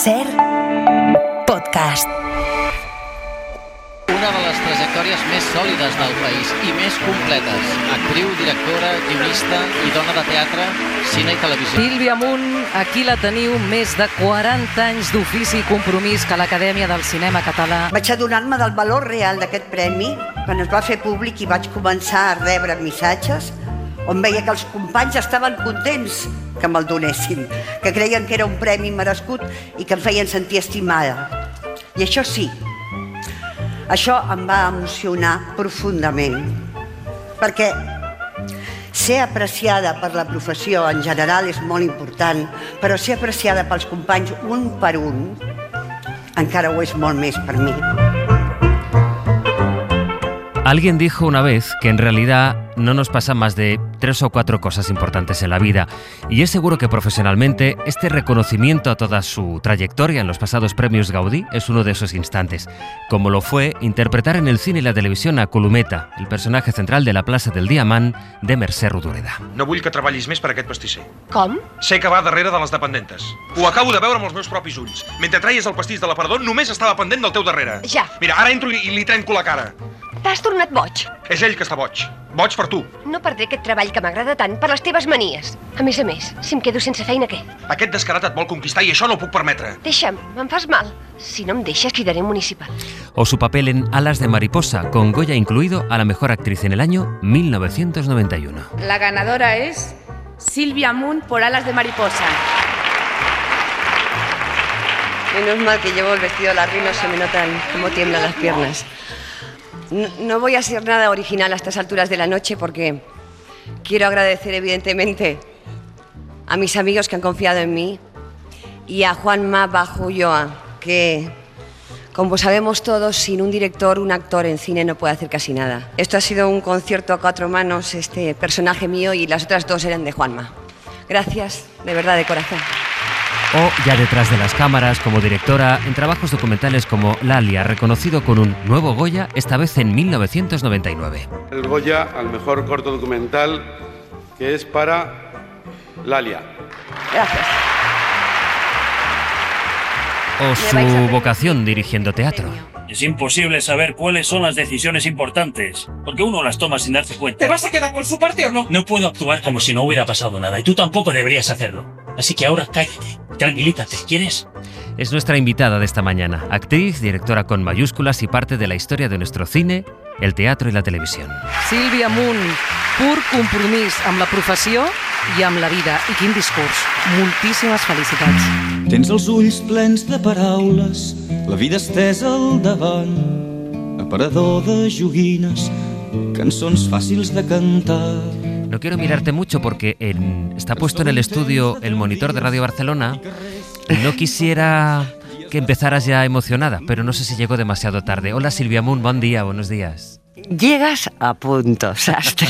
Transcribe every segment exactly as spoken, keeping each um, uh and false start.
Ser podcast. Una de les trajectòries més sòlides del país i més completes. Actriu, directora, guionista i dona de teatre, cine i televisió. Sílvia Amunt, aquí la teniu, més de quaranta anys d'ofici i compromís que l'Acadèmia del Cinema Català. Vaig adonar-me del valor real d'aquest premi quan es va fer públic i vaig començar a rebre missatges on veia que els companys estaven contents que me'l donessin, que creien que era un premi merescut i que em feien sentir estimada. I això sí, això em va emocionar profundament, perquè ser apreciada per la professió en general és molt important, però ser apreciada pels companys un per un encara ho és molt més per mi. Alguien dijo una vez que en realidad no nos pasan más de tres o cuatro cosas importantes en la vida, y es seguro que profesionalmente este reconocimiento a toda su trayectoria en los pasados premios Gaudí es uno de esos instantes, como lo fue interpretar en el cine y la televisión a Colometa, el personaje central de La plaça del Diamant de Mercè Rodoreda. No vull que treballis més per aquest pastisser. Com? Sé que va darrere de les dependentes. Ho acabo de veure amb els meus propis ulls. Mentre traies el pastís de l'aparador només estava pendent del teu darrere. Ja. Mira, ara entro i, i li trenco la cara. T'has tornat boig. És ell que està boig. Boig per tu. No perdré aquest treball que m'agrada tant per les teves manies. A més a més, si em quedo sense feina, què? Aquest descarat et vol conquistar i això no ho puc permetre. Deixa'm, me'n fas mal. Si no em deixes, cridaré municipal. O su papel en Alas de mariposa, con Goya incluido a la mejor actriz en el año mil novecientos noventa y uno. La ganadora es Sílvia Amunt por Alas de mariposa. Menos mal que llevo el vestido largo y no se me notan cómo tiemblan las piernas. No, no voy a ser nada original a estas alturas de la noche porque quiero agradecer evidentemente a mis amigos que han confiado en mí y a Juanma Bajo Ulloa, que, como sabemos todos, sin un director, un actor en cine no puede hacer casi nada. Esto ha sido un concierto a cuatro manos, este personaje mío, y las otras dos eran de Juanma. Gracias, de verdad, de corazón. O ya detrás de las cámaras, como directora, en trabajos documentales como Lalia, reconocido con un nuevo Goya, esta vez en mil novecientos noventa y nueve. El Goya al mejor corto documental, que es para Lalia. Gracias. O su vocación dirigiendo teatro. Es imposible saber cuáles son las decisiones importantes, porque uno las toma sin darse cuenta. ¿Te vas a quedar con su parte o no? No puedo actuar como si no hubiera pasado nada, y tú tampoco deberías hacerlo. Así que ahora cállate, tranquilízate, ¿quieres? Es nuestra invitada de esta mañana, actriz, directora con mayúsculas y parte de la historia de nuestro cine, el teatro y la televisión. Sílvia Amunt, pur compromís amb la professió i amb la vida. I quin discurs. Moltíssimes felicitats. Tens els ulls plens de paraules, la vida estesa al davant, aparador de joguines, cançons fàcils de cantar. No quiero mirarte mucho porque en, está puesto en el estudio el monitor de Radio Barcelona y no quisiera que empezaras ya emocionada, pero no sé si llegó demasiado tarde. Hola Sílvia Amunt, buen día, buenos días. Llegas a punto, sastre.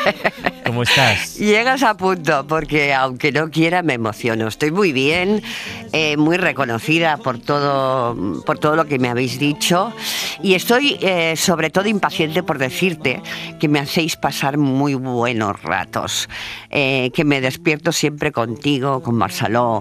¿Cómo estás? Llegas a punto, porque aunque no quiera me emociono. Estoy muy bien, eh, muy reconocida por todo, por todo lo que me habéis dicho, y estoy eh, sobre todo impaciente por decirte que me hacéis pasar muy buenos ratos, eh, que me despierto siempre contigo, con Marcelo,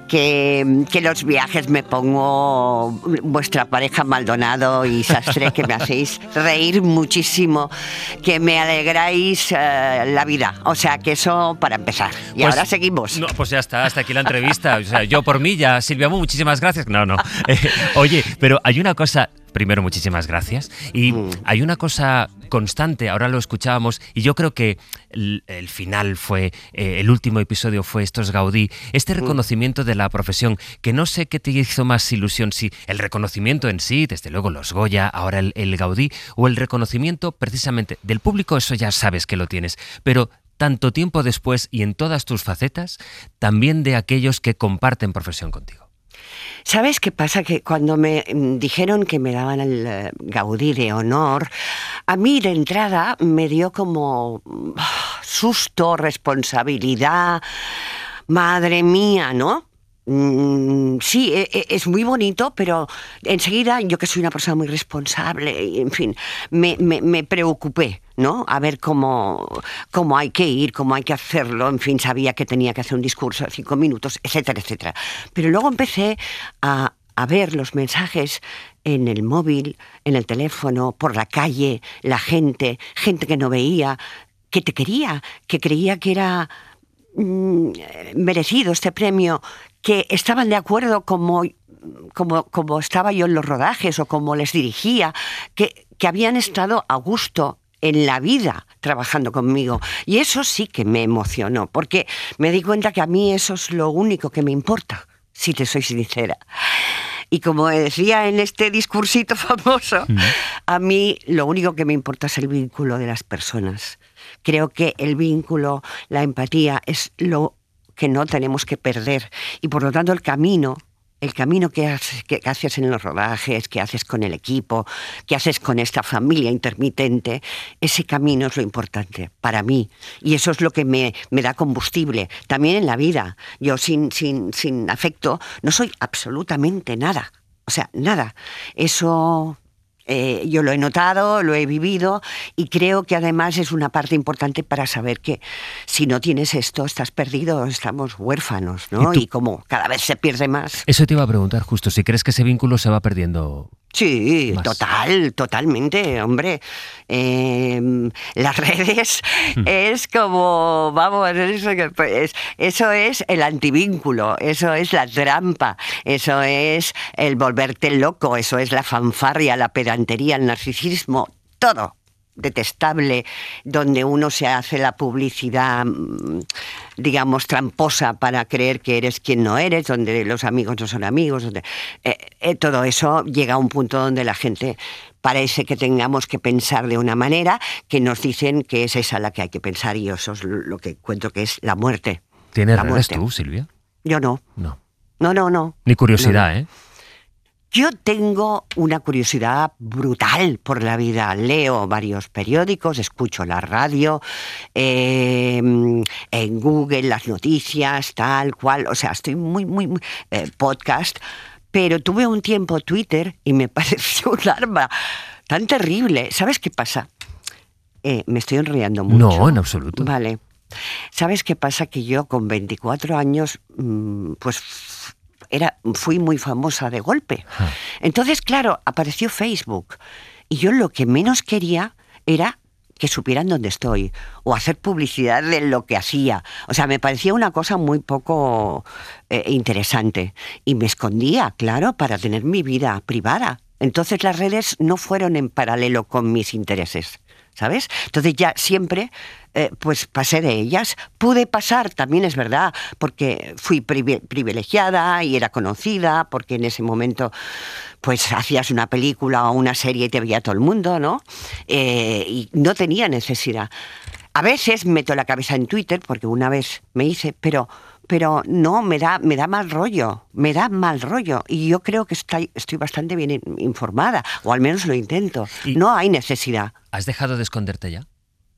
que, que los viajes me pongo vuestra pareja Maldonado y Sastre, que me hacéis reír muchísimo, que me alegráis eh, la vida. O sea, que eso para empezar. Y pues, ahora seguimos. No, pues ya está, hasta aquí la entrevista. O sea, yo por mí ya, Sílvia Amunt, muchísimas gracias. No, no. Eh, oye, pero hay una cosa... Primero, muchísimas gracias. Y mm. hay una cosa constante, ahora lo escuchábamos, y yo creo que el, el final fue, eh, el último episodio fue estos Gaudí, este reconocimiento de la profesión, que no sé qué te hizo más ilusión, si el reconocimiento en sí, desde luego los Goya, ahora el, el Gaudí, o el reconocimiento precisamente del público, eso ya sabes que lo tienes, pero tanto tiempo después y en todas tus facetas, también de aquellos que comparten profesión contigo. ¿Sabes qué pasa? Que cuando me dijeron que me daban el Gaudí de honor, a mí de entrada me dio como susto, responsabilidad, madre mía, ¿no? Mm, sí, es muy bonito, pero enseguida, yo que soy una persona muy responsable, y en fin, me, me, me preocupé, ¿no? A ver cómo, cómo hay que ir, cómo hay que hacerlo, en fin, sabía que tenía que hacer un discurso de cinco minutos, etcétera, etcétera. Pero luego empecé a, a ver los mensajes en el móvil, en el teléfono, por la calle, la gente, gente que no veía, que te quería, que creía que era mm, merecido este premio, que estaban de acuerdo como, como, como estaba yo en los rodajes o como les dirigía, que, que habían estado a gusto en la vida trabajando conmigo. Y eso sí que me emocionó, porque me di cuenta que a mí eso es lo único que me importa, si te soy sincera. Y como decía en este discursito famoso, mm. a mí lo único que me importa es el vínculo de las personas. Creo que el vínculo, la empatía, es lo que no tenemos que perder. Y por lo tanto el camino, el camino que haces, que haces en los rodajes, que haces con el equipo, que haces con esta familia intermitente, ese camino es lo importante para mí. Y eso es lo que me, me da combustible. También en la vida. Yo sin, sin, sin afecto no soy absolutamente nada. O sea, nada. Eso... Eh, yo lo he notado, lo he vivido y creo que además es una parte importante para saber que si no tienes esto estás perdido, estamos huérfanos, ¿no? Y, y como cada vez se pierde más. Eso te iba a preguntar justo, si crees que ese vínculo se va perdiendo. Sí, más. total, totalmente, hombre. Eh, las redes hmm. es como, vamos, eso, es, eso es el antivínculo, eso es la trampa, eso es el volverte loco, eso es la fanfarria, la pedantería, el narcisismo, todo detestable, donde uno se hace la publicidad, digamos, tramposa para creer que eres quien no eres, donde los amigos no son amigos, donde, eh, eh, todo eso llega a un punto donde la gente parece que tengamos que pensar de una manera que nos dicen que es esa la que hay que pensar y eso es lo que encuentro que es la muerte. ¿Tienes la redes muerte. tú, Silvia? Yo no. No. No, no, no. Ni curiosidad, no. ¿eh? Yo tengo una curiosidad brutal por la vida. Leo varios periódicos, escucho la radio, eh, en Google las noticias, tal cual. O sea, estoy muy, muy, muy eh, podcast. Pero tuve un tiempo Twitter y me pareció un arma tan terrible. ¿Sabes qué pasa? Eh, me estoy enrollando mucho. No, en absoluto. Vale. ¿Sabes qué pasa? Que yo con veinticuatro años, pues... Era, fui muy famosa de golpe. Ah. Entonces, claro, apareció Facebook. Y yo lo que menos quería era que supieran dónde estoy o hacer publicidad de lo que hacía. O sea, me parecía una cosa muy poco eh, interesante. Y me escondía, claro, para tener mi vida privada. Entonces las redes no fueron en paralelo con mis intereses, ¿sabes? Entonces ya siempre... Eh, pues pasé de ellas. Pude pasar, también es verdad, porque fui privilegiada y era conocida, porque en ese momento pues hacías una película o una serie y te veía todo el mundo, ¿no? Eh, y no tenía necesidad. A veces meto la cabeza en Twitter, porque una vez me hice, pero, pero no, me da, me da mal rollo, me da mal rollo. Y yo creo que estoy, estoy bastante bien informada, o al menos lo intento. No hay necesidad. ¿Has dejado de esconderte ya?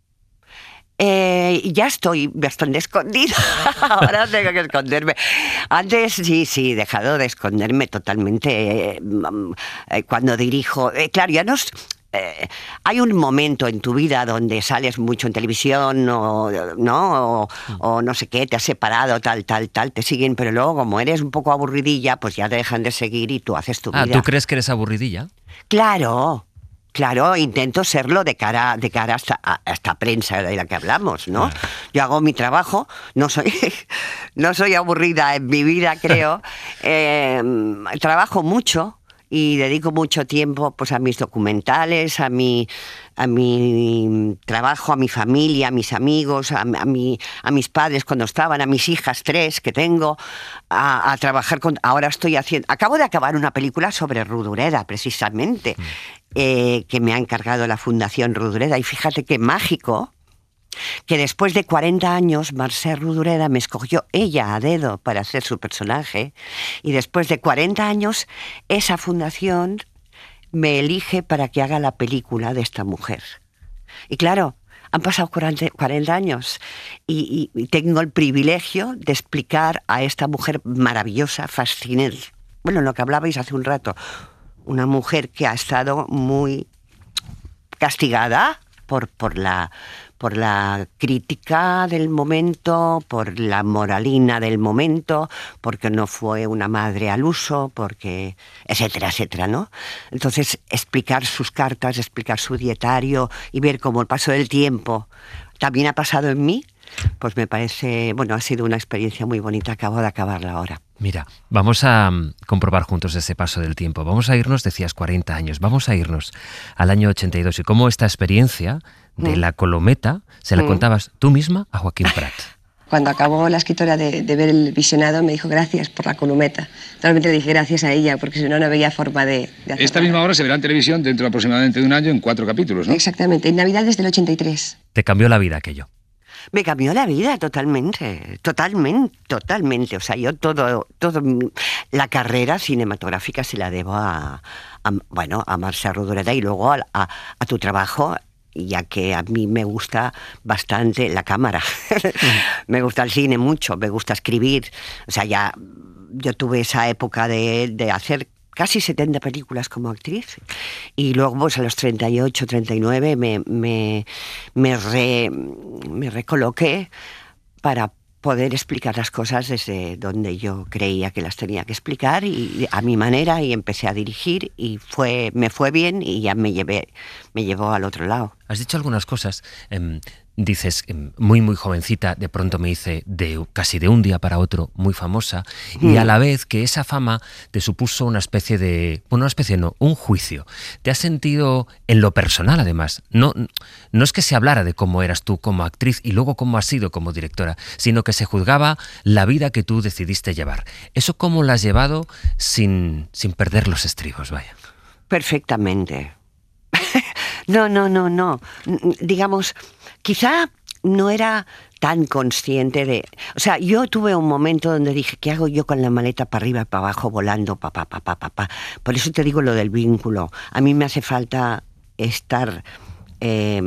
Eh, ya estoy bastante escondida. Ahora tengo que esconderme. Antes sí, sí, he dejado de esconderme totalmente. Eh, eh, cuando dirijo... Eh, claro, ya no... Es, eh, hay un momento en tu vida donde sales mucho en televisión o no, o, o no sé qué, te has separado, tal, tal, tal, te siguen, pero luego como eres un poco aburridilla, pues ya te dejan de seguir y tú haces tu ah, vida. ¿Tú crees que eres aburridilla? Claro. Claro, intento serlo de cara, de cara a, esta, a esta prensa de la que hablamos, ¿no? Ah. Yo hago mi trabajo, no soy, no soy aburrida en mi vida, creo. Eh, trabajo mucho y dedico mucho tiempo pues, a mis documentales, a mi, a mi trabajo, a mi familia, a mis amigos, a, a, mi, a mis padres cuando estaban, a mis hijas tres que tengo, a, a trabajar con... Ahora estoy haciendo... Acabo de acabar una película sobre Rodoreda, precisamente. Mm. Eh, que me ha encargado la Fundación Rodoreda y fíjate qué mágico que después de cuarenta años Mercè Rodoreda me escogió ella a dedo para hacer su personaje y después de cuarenta años esa fundación me elige para que haga la película de esta mujer. Y claro, Han pasado cuarenta años y, y, y tengo el privilegio de explicar a esta mujer maravillosa, fascinante. Bueno, lo que hablabais hace un rato, una mujer que ha estado muy castigada por, por, la, por la crítica del momento, por la moralina del momento, porque no fue una madre al uso, porque etcétera, etcétera, ¿no? Entonces, explicar sus cartas, explicar su dietario y ver cómo el paso del tiempo también ha pasado en mí, pues me parece, bueno, ha sido una experiencia muy bonita. Acabo de acabarla ahora. Mira, vamos a um, comprobar juntos ese paso del tiempo. Vamos a irnos, decías, cuarenta años. Vamos a irnos al año ochenta y dos y cómo esta experiencia de mm. la colometa se la mm. contabas tú misma a Joaquín Prat. Cuando acabó la escritora de, de ver el visionado, me dijo gracias por la columeta. Realmente le dije gracias a ella, porque si no, no veía forma de, de hacer Esta nada. Misma hora se verá en televisión dentro de aproximadamente de un año en cuatro capítulos, ¿no? Exactamente, en Navidades del ochenta y tres. Te cambió la vida aquello. Me cambió la vida totalmente, totalmente, totalmente. O sea, yo todo, todo la carrera cinematográfica se la debo a, a bueno, a Mercè Rodoreda y luego a, a, a tu trabajo, ya que a mí me gusta bastante la cámara. Me gusta el cine mucho, me gusta escribir. O sea, ya yo tuve esa época de, de hacer casi setenta películas como actriz y luego pues a los treinta y ocho, treinta y nueve me, me, me, re, me recoloqué para poder explicar las cosas desde donde yo creía que las tenía que explicar y a mi manera, y empecé a dirigir y fue, me fue bien y ya me, llevé, me llevó al otro lado. Has dicho algunas cosas. Eh, dices, eh, muy muy jovencita, de pronto me hice de, casi de un día para otro muy famosa, mm. y a la vez que esa fama te supuso una especie de, bueno, una especie no, un juicio. ¿Te has sentido en lo personal además? No, no es que se hablara de cómo eras tú como actriz y luego cómo has sido como directora, sino que se juzgaba la vida que tú decidiste llevar. ¿Eso cómo lo has llevado sin, sin perder los estribos, vaya? Perfectamente. No, no, no, no. Digamos, quizá no era tan consciente de... O sea, yo tuve un momento donde dije, ¿qué hago yo con la maleta para arriba y para abajo volando? Pa, pa, pa, pa, pa, pa. Por eso te digo lo del vínculo. A mí me hace falta estar... Eh,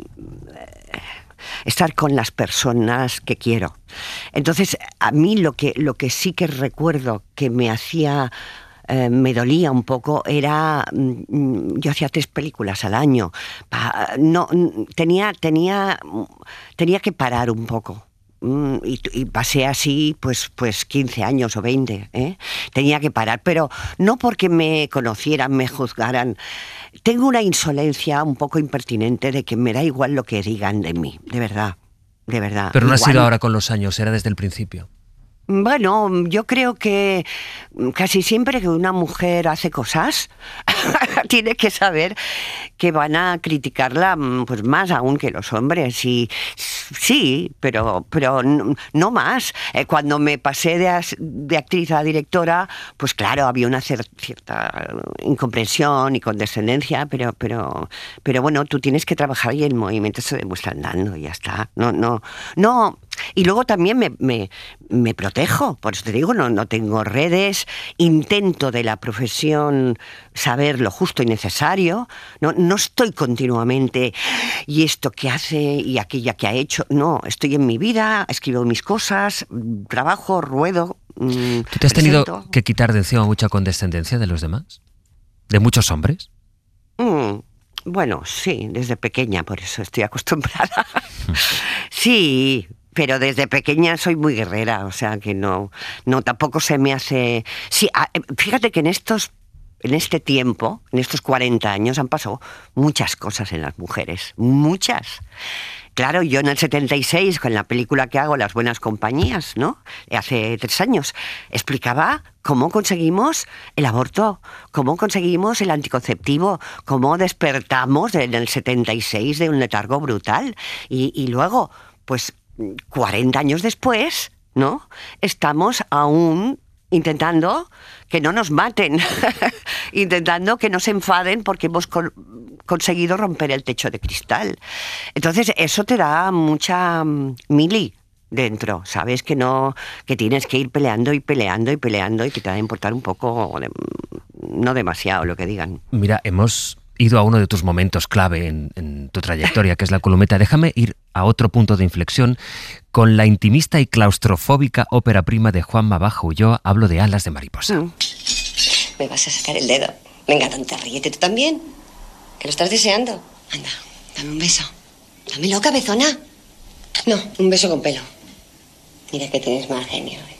estar con las personas que quiero. Entonces, a mí lo que, lo que sí que recuerdo que me hacía... Eh, me dolía un poco, era, yo hacía tres películas al año, no, tenía, tenía, tenía que parar un poco. Y, y pasé así pues, pues quince años o veinte, ¿eh? Tenía que parar, pero no porque me conocieran, me juzgaran. Tengo una insolencia un poco impertinente de que me da igual lo que digan de mí, de verdad, de verdad. Pero no igual. Ha sido ahora con los años, era desde el principio. Bueno, yo creo que casi siempre que una mujer hace cosas, tiene que saber que van a criticarla pues más aún que los hombres. Y sí, pero, pero no más. Cuando me pasé de, de actriz a directora, pues claro, había una cierta incomprensión y condescendencia, pero, pero, pero bueno, tú tienes que trabajar y el movimiento se demuestra andando y ya está. No, no, no. Y luego también me, me, me protejo, por eso te digo, no, no tengo redes, intento de la profesión saber lo justo y necesario, no, no estoy continuamente, y esto que hace y aquella que ha hecho, no, estoy en mi vida, escribo mis cosas, trabajo, ruedo. Mmm, ¿Tú te has tenido presento. que quitar de encima mucha condescendencia de los demás? ¿De muchos hombres? Mm. Bueno, sí, desde pequeña, por eso estoy acostumbrada. Sí, pero desde pequeña soy muy guerrera, o sea que no, no tampoco se me hace... Sí, fíjate que en estos, en este tiempo, en estos cuarenta años, han pasado muchas cosas en las mujeres, muchas. Claro, yo en el setenta y seis, con la película que hago, Las buenas compañías, ¿no? Hace tres años, explicaba cómo conseguimos el aborto, cómo conseguimos el anticonceptivo, cómo despertamos en el setenta y seis de un letargo brutal. Y, y luego, pues cuarenta años después, ¿no? Estamos aún intentando que no nos maten, intentando que no se enfaden porque hemos con, conseguido romper el techo de cristal. Entonces eso te da mucha mili dentro, sabes que no, que tienes que ir peleando y peleando y peleando y que te va a importar un poco, no demasiado lo que digan. Mira, hemos ido a uno de tus momentos clave en, en tu trayectoria, que es la Columeta. Déjame ir a otro punto de inflexión. Con la intimista y claustrofóbica ópera prima de Juanma Bajo Ulloa, hablo de Alas de mariposa. Mm. Me vas a sacar el dedo. Venga, tonta, ríete tú también. Que lo estás deseando. Anda, dame un beso. Dámelo, cabezona. No, un beso con pelo. Mira que tienes mal genio. ¿eh?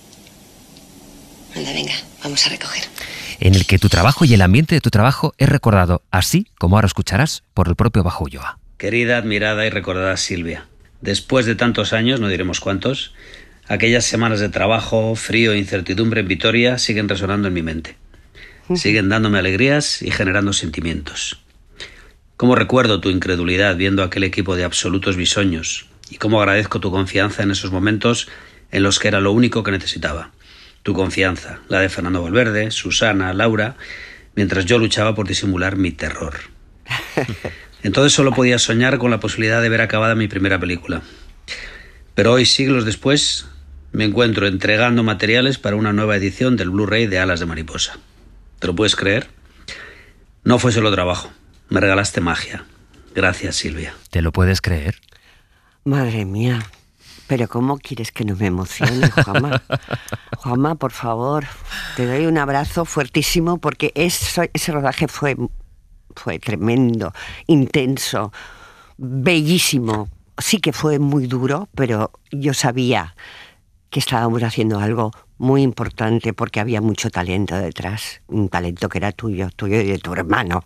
Anda, venga, vamos a recoger. En el que tu trabajo y el ambiente de tu trabajo es recordado, así como ahora escucharás, por el propio Bajo Ulloa. Querida, admirada y recordada Silvia, después de tantos años, no diremos cuántos, aquellas semanas de trabajo, frío e incertidumbre en Vitoria siguen resonando en mi mente. Siguen dándome alegrías y generando sentimientos. Cómo recuerdo tu incredulidad viendo aquel equipo de absolutos bisoños y cómo agradezco tu confianza en esos momentos en los que era lo único que necesitaba. Tu confianza, la de Fernando Valverde, Susana, Laura, mientras yo luchaba por disimular mi terror. Entonces solo podía soñar con la posibilidad de ver acabada mi primera película. Pero hoy, siglos después, me encuentro entregando materiales para una nueva edición del Blu-ray de Alas de mariposa. ¿Te lo puedes creer? No fue solo trabajo, me regalaste magia. Gracias, Silvia. ¿Te lo puedes creer? Madre mía. Pero ¿cómo quieres que no me emocione, Juanma? Juanma, por favor, te doy un abrazo fuertísimo porque eso, ese rodaje fue, fue tremendo, intenso, bellísimo. Sí que fue muy duro, pero yo sabía que estábamos haciendo algo muy importante porque había mucho talento detrás, un talento que era tuyo, tuyo y de tu hermano.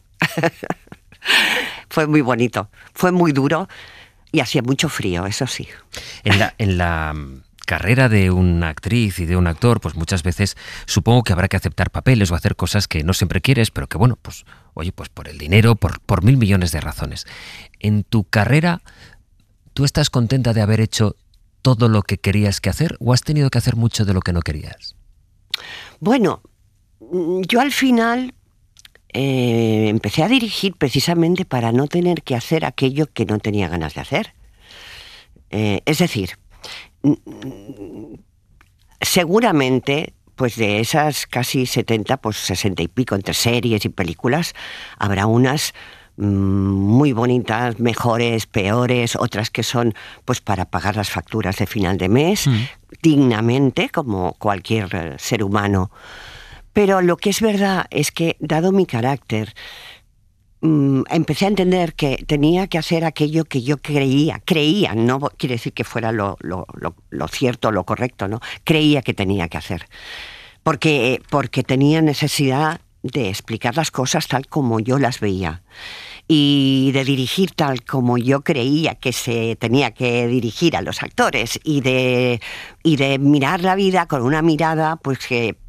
Fue muy bonito, fue muy duro. Y hacía mucho frío, eso sí. En la, en la carrera de una actriz y de un actor, pues muchas veces supongo que habrá que aceptar papeles o hacer cosas que no siempre quieres, pero que bueno, pues oye, pues por el dinero, por, por mil millones de razones. En tu carrera, ¿tú estás contenta de haber hecho todo lo que querías que hacer o has tenido que hacer mucho de lo que no querías? Bueno, yo al final... Eh, empecé a dirigir precisamente para no tener que hacer aquello que no tenía ganas de hacer. Eh, es decir, seguramente, pues de esas casi setenta, pues sesenta y pico entre series y películas, habrá unas mmm, muy bonitas, mejores, peores, otras que son pues para pagar las facturas de final de mes, mm. dignamente, como cualquier ser humano. Pero lo que es verdad es que, dado mi carácter, mmm, empecé a entender que tenía que hacer aquello que yo creía, creía, no quiere decir que fuera lo, lo, lo, lo cierto, lo correcto, ¿no? Creía que tenía que hacer. Porque, porque tenía necesidad de explicar las cosas tal como yo las veía. Y de dirigir tal como yo creía que se tenía que dirigir a los actores. Y de, y de mirar la vida con una mirada, pues que...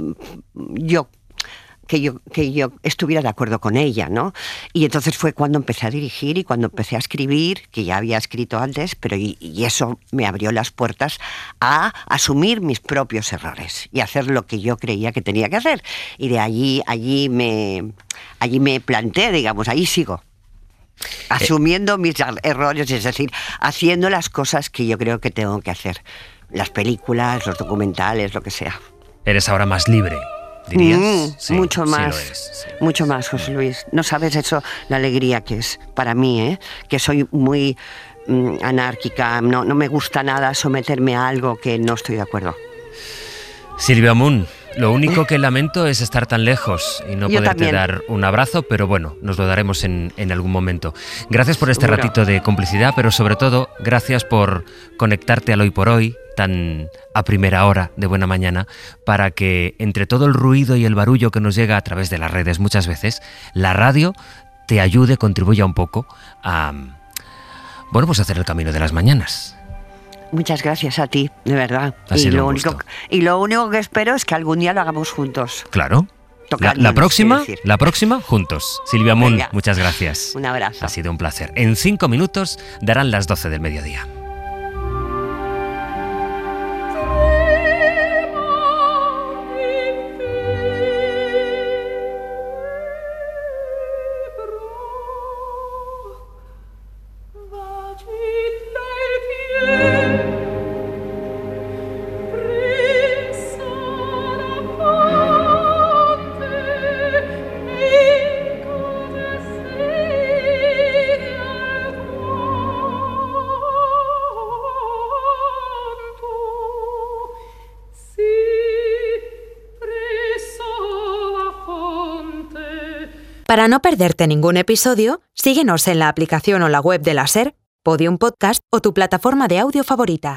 yo que yo que yo estuviera de acuerdo con ella, ¿no? Y entonces fue cuando empecé a dirigir y cuando empecé a escribir, que ya había escrito antes, pero y, y eso me abrió las puertas a asumir mis propios errores y hacer lo que yo creía que tenía que hacer. Y de allí allí me allí me planté, digamos, ahí sigo. Asumiendo mis errores, es decir, haciendo las cosas que yo creo que tengo que hacer. Las películas, los documentales, lo que sea. Eres ahora más libre, dirías. Mm, sí, mucho más, sí lo eres, sí. mucho más, José Luis. No sabes eso, la alegría que es para mí, ¿eh? Que soy muy mm, anárquica, no, no me gusta nada someterme a algo que no estoy de acuerdo. Silvia Moon, lo único que lamento es estar tan lejos y no Yo poderte también. dar un abrazo, pero bueno, nos lo daremos en, en algún momento. Gracias por este Seguro. ratito de complicidad, pero sobre todo, gracias por conectarte al Hoy por Hoy, tan a primera hora de buena mañana, para que entre todo el ruido y el barullo que nos llega a través de las redes muchas veces, la radio te ayude, contribuya un poco a, bueno, pues hacer el camino de las mañanas. Muchas gracias a ti, de verdad. Ha Y sido lo, un único, gusto. y lo único que espero es que algún día lo hagamos juntos. Claro. La, Tocándonos, la próxima, quiero decir. la próxima, juntos. Silvia Moon, Venga. muchas gracias. Un abrazo. Ha sido un placer. En cinco minutos darán las doce del mediodía. Para no perderte ningún episodio, síguenos en la aplicación o la web de la SER, Podium Podcast o tu plataforma de audio favorita.